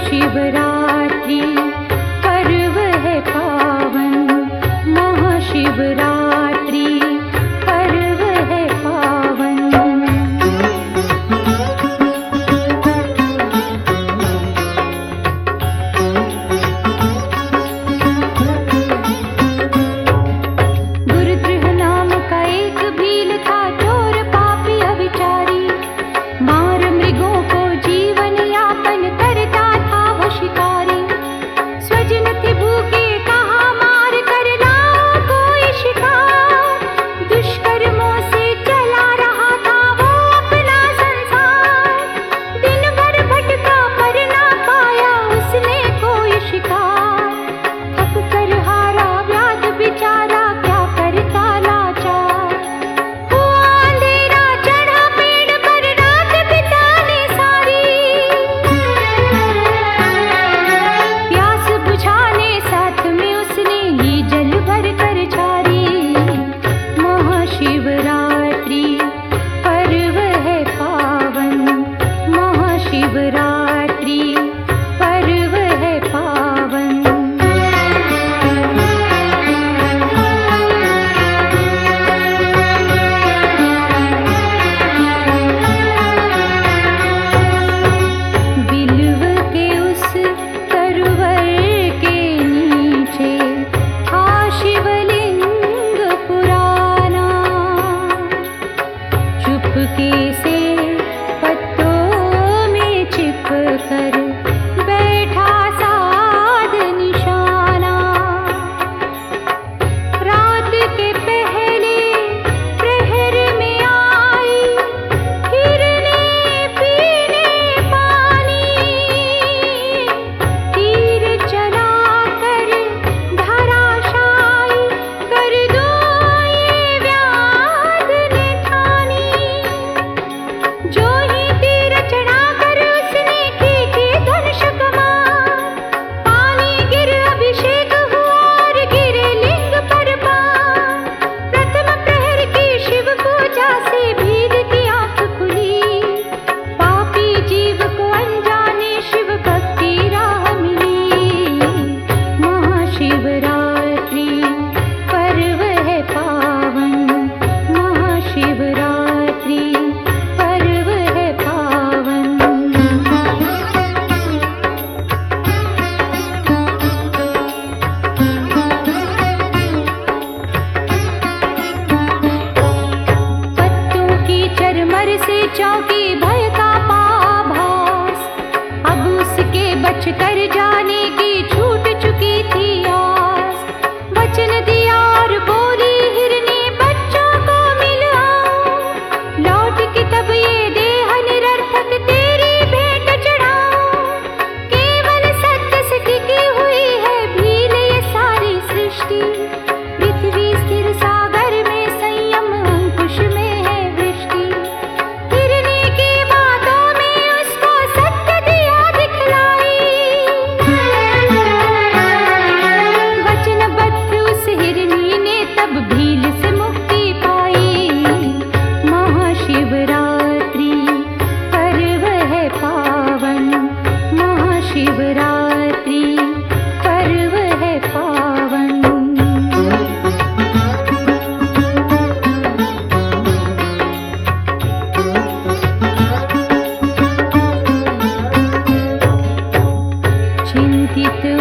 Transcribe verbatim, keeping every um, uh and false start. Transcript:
महाशिवरात्रि पर्व है पावन, महाशिवरात्रि पर्व है पावन। गुरुद्रोह नाम का एक भील था, चोर पापी अविचारी, मार मृगों को जीवन यापन करता था वो शिकारी। स्वजन थे भूखे, कहा मार कर लाओ कोई शिकार, दुष्कर्मों से चला रहा था वो अपना संसार। दिन भर भटका पर ना पाया उसने कोई शिकार, थक कर हारा व्याध बेचारा क्या करता लाचार। हुआ अंधेरा चढ़ा पेड़ पर रात बिताने सारी, प्यास बुझाने साथ में उसने ली जल भर कर छारी। महाशिवरात्रि पर्व है पावन, महाशिवरात्रि पर्व है पावन। बिल्व के उस तरुवर के नीचे था शिवलिंग पुराना, चुपके से पत्तों में छिप कर बैठा साध निशाना। रात के पहले प्रहर में आई हिरने पीने पानी, तीर चला कर धराशायी कर दो ये व्याध ने ठानी। जो ही तीर चढ़ा कर उसने खींची धनुष कमान, पानी गिर अभिषेक हुआ और गिरे लिंग पर बाण। प्रथम प्रहर की शिव पूजा से भील की आंख खुली, पापी जीव को अनजाने शिव भक्ति राह मिली। महाशिवरात्रि पर्व है पावन, महाशिवरात्रि पर्व है पावन। पत्तों की चरमर से चौंकी भय का पाभास, अब उसके बच कर जाने की छूट चुकी थी आस। वचन दिया और बोली हिरनी बच्चों को मिल आओ, लौट के तब ये देह निरर्थक तेरी भेंट चढ़ाओ। केवल सत्य से टिकी हुई है भील ये सारी सृष्टि, पृथ्वी स्थिर सागर में संयम अंकुश में है वृष्टि। हिरनी की बातों में उसको सत्य दिया दिखलाई, वचनबद्ध उस हिरनी ने तब भील से मुक्ति पाई। महाशिवरात्रि पर्व है पावन, महाशिवरात्रि पर्व है पावन। चिंतित